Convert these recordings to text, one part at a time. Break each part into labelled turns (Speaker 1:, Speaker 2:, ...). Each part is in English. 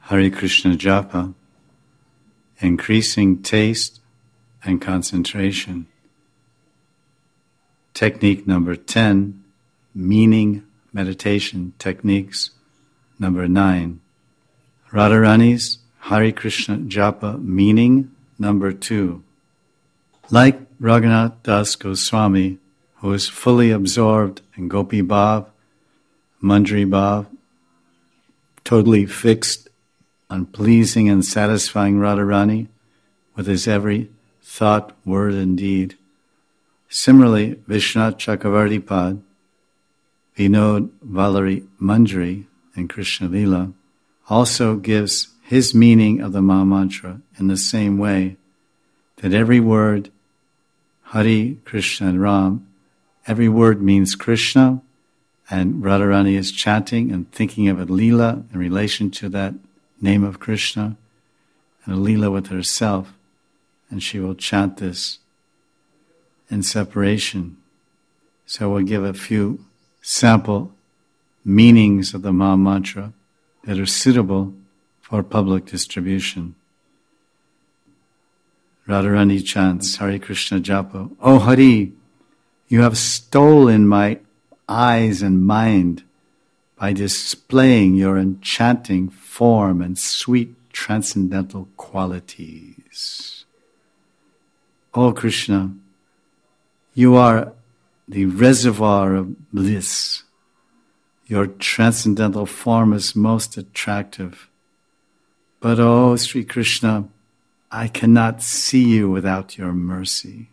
Speaker 1: Hare Krishna Japa, increasing taste and concentration. Technique number 10, meaning meditation techniques. Number 9, Radharani's Hare Krishna Japa meaning. Number 2, like Raghunath Das Goswami, who is fully absorbed in Gopi Bhav, Manjari Bhav, totally fixed on pleasing and satisfying Radharani with his every thought, word, and deed. Similarly, Vishwanath Chakravarti Pad, Vinod Vallari Manjari in Krishna Lila, also gives his meaning of the Maha Mantra in the same way that every word, Hare Krishna and Ram, every word means Krishna, and Radharani is chanting and thinking of a Leela in relation to that name of Krishna, and a Leela with herself, and she will chant this in separation. So we'll give a few sample meanings of the Maha Mantra that are suitable for public distribution. Radharani chants Hare Krishna Japa. O Hari, you have stolen my eyes and mind by displaying your enchanting form and sweet transcendental qualities. O Krishna, you are the reservoir of bliss. Your transcendental form is most attractive. But, O Sri Krishna, I cannot see you without your mercy.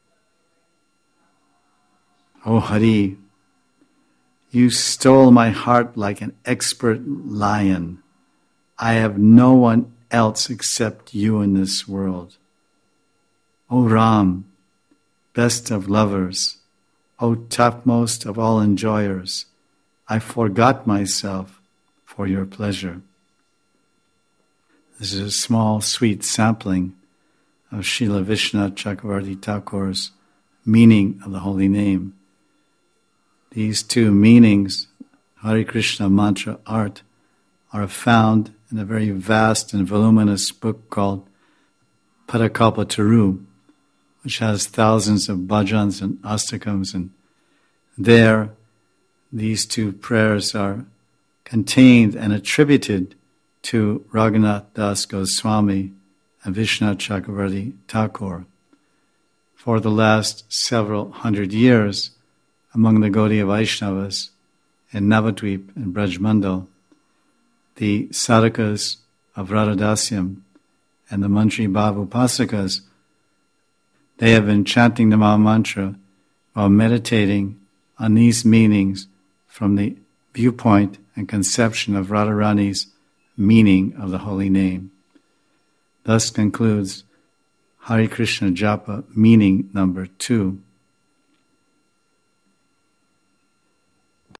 Speaker 1: O Hari, you stole my heart like an expert lion. I have no one else except you in this world. O Ram, best of lovers, O topmost of all enjoyers, I forgot myself for your pleasure. This is a small, sweet sampling of Srila Vishwanath Chakravarti Thakur's meaning of the holy name. These two meanings, Hare Krishna mantra art, are found in a very vast and voluminous book called Padakalpataru, which has thousands of bhajans and astakams, and there these two prayers are contained and attributed to Raghunath Das Goswami and Vishwanath Chakravarti Thakur. For the last several hundred years, among the Gaudiya Vaishnavas in Navadvip and Brajmandal, the sadhakas of Radhadasyam and the Manjari Bhav Upasakas, they have been chanting the Maha Mantra while meditating on these meanings from the viewpoint and conception of Radharani's meaning of the holy name. Thus concludes Hare Krishna Japa meaning number 2.